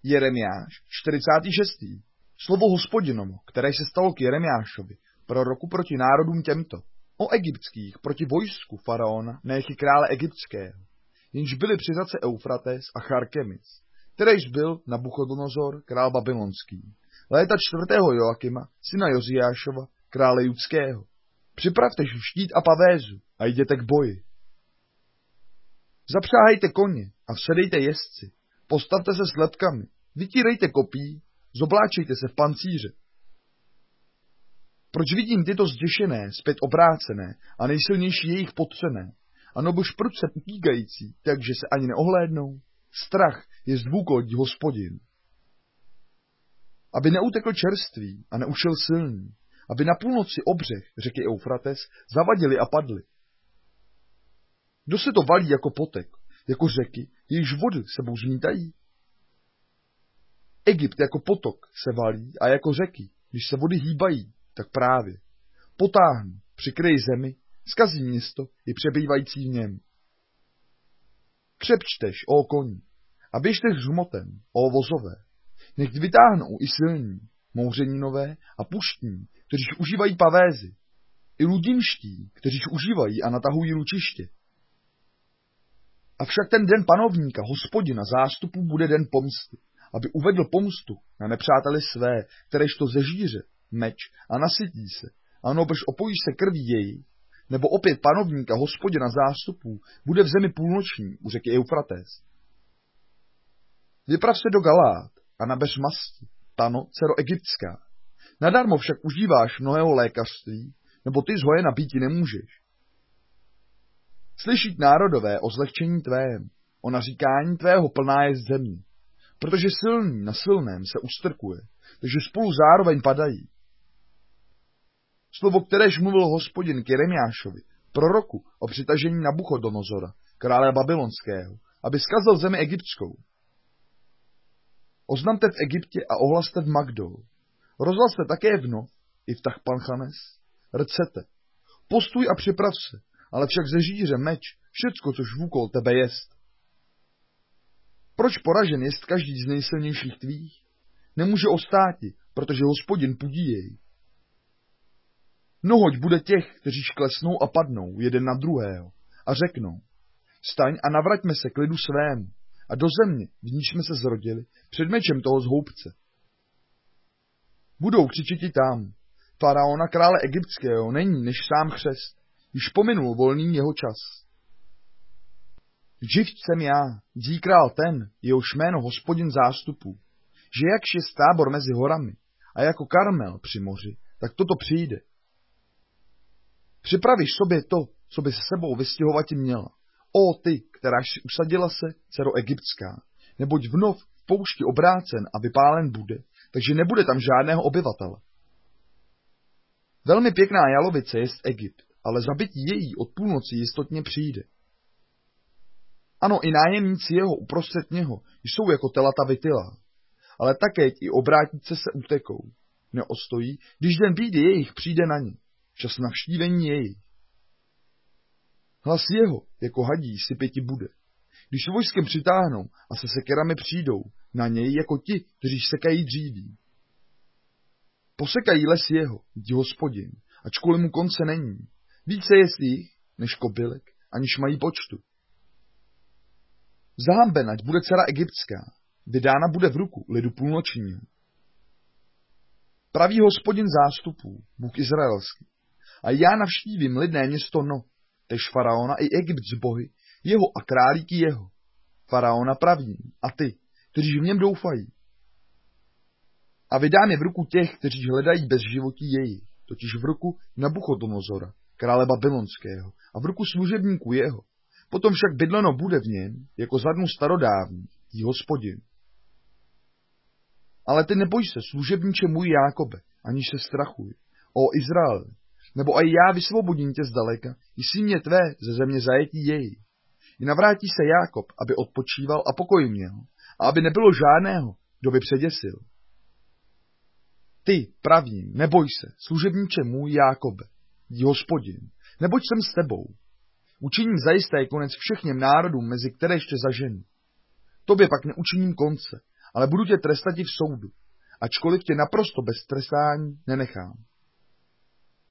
Jeremiáš, 46. Slovo Hospodinovo, které se stalo k Jeremiášovi, proroku proti národům těmto, o egyptských proti vojsku faraona, Néchy krále egyptského, jenž byli při řece Eufrates a Charkemis, kteréž byl Nabuchodonozor, král babylonský, léta 4. Joakima, syna Joziášova, krále judského. Připravte štít a pavézu a jděte k boji. Zapřáhejte koně a vsedejte jezdci, postavte se s lepkami, vytírejte kopí, zobláčejte se v pancíře. Proč vidím tyto zděšené, zpět obrácené a nejsilnější jejich potřené, a nobuž prudce utíkající, takže se ani neohlédnou? Strach je zvůkolí Hospodin. Aby neutekl čerstvý a neušel silný, aby na půlnoci obřeh řeky Eufrates zavadili a padli. Kdo se to valí jako potek, jako řeky, jejichž vody sebou zmítají? Egypt jako potok se valí a jako řeky, když se vody hýbají, tak právě. Potáhnu, přikryj zemi, zkazí město i přebývající v něm. Křepčteš, ó koní, a běžte s hřmotem, ó vozové. Nech vytáhnou i silní, mouřeninové a puštní, kteříž užívají pavézy, i ludinští, kteříž užívají a natahují lučiště. Avšak ten den panovníka, Hospodina zástupů, bude den pomsty, aby uvedl pomstu na nepřáteli své, kteréž to zežíře, meč a nasytí se, anož opojí se krví její, nebo opět panovníka, Hospodina zástupů, bude v zemi půlnoční u řeky Eufrates. Vyprav se do Galád a nabeř masti, Tano, dcero egyptská. Nadarmo však užíváš mnohého lékařství, nebo ty zhojena býti nemůžeš. Slyšít národové o zlehčení tvém, o naříkání tvého plná je země, protože silný na silném se ustrkuje, takže spolu zároveň padají. Slovo, kteréž mluvil Hospodin k Jeremiášovi, proroku o přitažení Nabuchodonozora, krále babylonského, aby skazil zemi egyptskou. Oznamte v Egyptě a ohlaste v Magdol. Rozhlaste také v Nov i v Tachpanchanes. Rcete. Postuj a připrav se, ale však zežíře, meč, všecko, což vůkol tebe jest. Proč poražen jest každý z nejsilnějších tvých? Nemůže ostáti, protože Hospodin pudí jej. Mnohoď bude těch, kteří klesnou a padnou jeden na druhého a řeknou: Staň a navraťme se k lidu svému a do země, v níž jsme se zrodili, před mečem toho zhoubce. Budou křičiti tam: Faraona krále egyptského není než sám chřest, již pominul volný jeho čas. Živť jsem já, dí král ten, jehož jméno Hospodin zástupů, že jakž je tábor mezi horami a jako Karmel při moři, tak toto přijde. Připravíš sobě to, co by se sebou vystěhovati měla. O ty, kteráž si usadila se, dcero egyptská, neboť v Nov v poušti obrácen a vypálen bude, takže nebude tam žádného obyvatele. Velmi pěkná jalovice jest Egypt, ale zabití její od půlnoci jistotně přijde. Ano, i nájemníci jeho uprostřed něho jsou jako telata vytylá, ale také i obrátíce se utekou. Neostojí, když den bídy jejich přijde na ně, čas navštívení jejich. Hlas jeho, jako hadí, sypěti bude. Když s vojskem přitáhnou a se sekerami přijdou, na něj jako ti, kteří sekají dříví. Posekají les jeho, jdi Hospodin, ačkoliv mu konce není. Více jest jich, než kobylek, aniž mají počtu. Zahambenať bude dcera egyptská, vydána bude v ruku lidu půlnočního. Pravý Hospodin zástupů, Bůh izraelský, a já navštívím lidné město No, tež faraona i Egypt z bohy, jeho a králíky jeho. Faraona pravím a ty, kteří v něm doufají. A vydám je v ruku těch, kteří hledají bez životí její, totiž v ruku Nabuchodonozora, krále babylonského, a v ruku služebníků jeho. Potom však bydleno bude v něm, jako za dnu starodávní, jí Hospodin. Ale ty neboj se, služebníče můj Jákobe, aniž se strachuj. O Izrael, nebo aj já vysvobodím tě zdaleka, i syně tvé ze země zajetí její. I navrátí se Jákob, aby odpočíval a pokoj měl, a aby nebylo žádného, kdo by předěsil. Ty, pravím, neboj se, služebníče můj Jákobe, jí Hospodin, neboť jsem s tebou. Učiním zajisté konec všech něm národům, mezi které ještě zaženu. Tobě pak neučiním konce, ale budu tě trestat i v soudu, ačkoliv tě naprosto bez trestání nenechám.